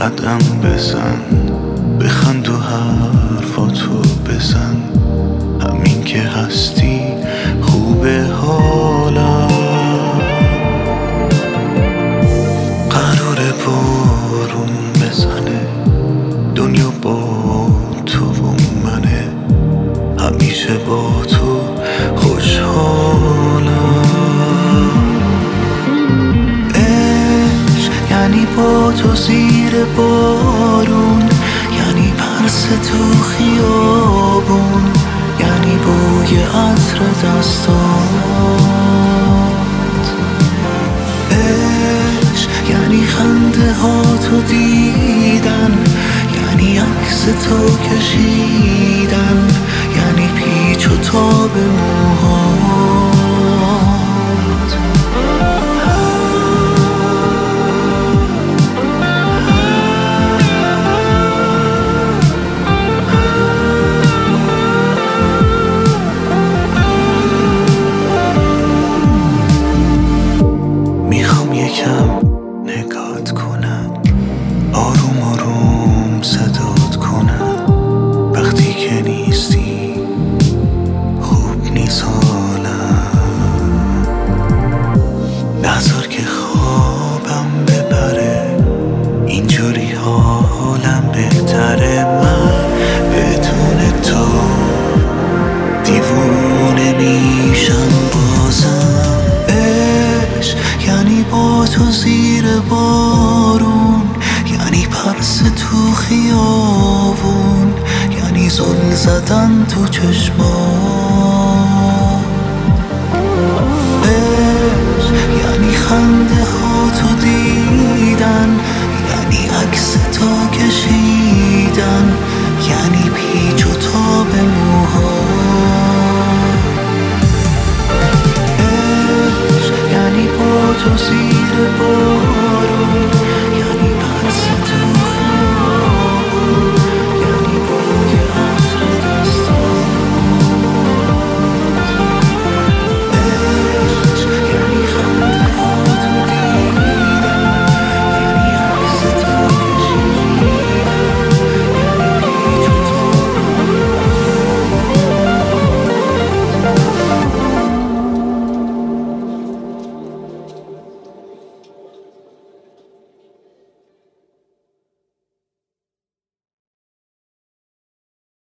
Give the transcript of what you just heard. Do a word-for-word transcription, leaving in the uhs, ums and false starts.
قدم بزن، بخند و حرفاتو بزن، همین که هستی خوبه حالم. قراره بارون بزنه، دنیا با تو و منه، همیشه با تو خوشحالم. عشق یعنی با تو زیر بارون، یعنی پرس تو خیابون، یعنی بوی عطر دستات. عشق یعنی خنده ها تو دیدن، یعنی عکس تو کشیدن، یعنی پیچ و تاب موهات. میخوام یکم نگات کنم، آروم آروم صدات کنم، وقتی که نیستی خوب نیست حالم. نذار که خوابم ببره، اینجوری حالم بهتره. من بدون تو دیوونه میشم بازم. عشق یعنی با تو زیر بارون، یعنی پرس تو خیابون، یعنی زل زدن تو چشمات. عشق یعنی خنده ها تو دیدن، یعنی عکس تو کشیدن، یعنی پیچ و تاب موهات. عشق یعنی با تو زیر بارون،